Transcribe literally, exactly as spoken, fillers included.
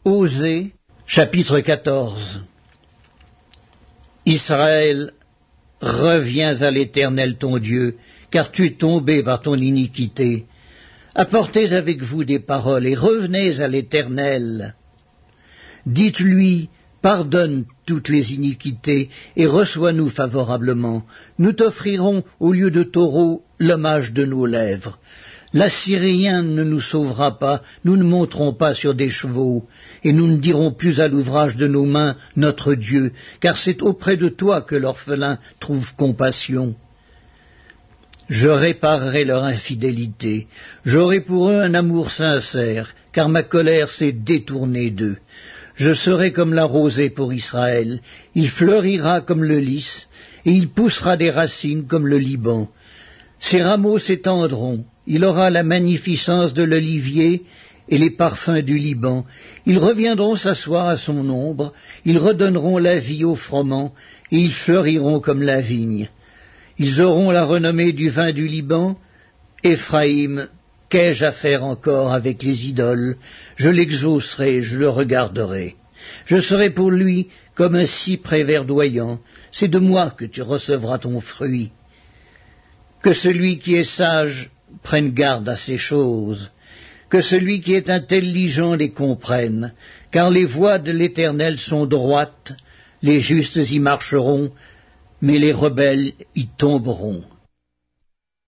Osée, chapitre quatorze. Israël, reviens à l'Éternel ton Dieu, car tu es tombé par ton iniquité. Apportez avec vous des paroles et revenez à l'Éternel. Dites-lui, pardonne toutes les iniquités et reçois-nous favorablement. Nous t'offrirons au lieu de taureau l'hommage de nos lèvres. L'Assyrien ne nous sauvera pas, nous ne monterons pas sur des chevaux, et nous ne dirons plus à l'ouvrage de nos mains notre Dieu, car c'est auprès de toi que l'orphelin trouve compassion. Je réparerai leur infidélité, j'aurai pour eux un amour sincère, car ma colère s'est détournée d'eux. Je serai comme la rosée pour Israël, il fleurira comme le lys, et il poussera des racines comme le Liban. Ses rameaux s'étendront, il aura la magnificence de l'olivier et les parfums du Liban. Ils reviendront s'asseoir à son ombre, ils redonneront la vie au froment, et ils fleuriront comme la vigne. Ils auront la renommée du vin du Liban. Éphraïm, qu'ai-je à faire encore avec les idoles? Je l'exaucerai, je le regarderai. Je serai pour lui comme un cyprès verdoyant. C'est de moi que tu recevras ton fruit. Que celui qui est sage prenne garde à ces choses, que celui qui est intelligent les comprenne, car les voies de l'Éternel sont droites, les justes y marcheront, mais les rebelles y tomberont.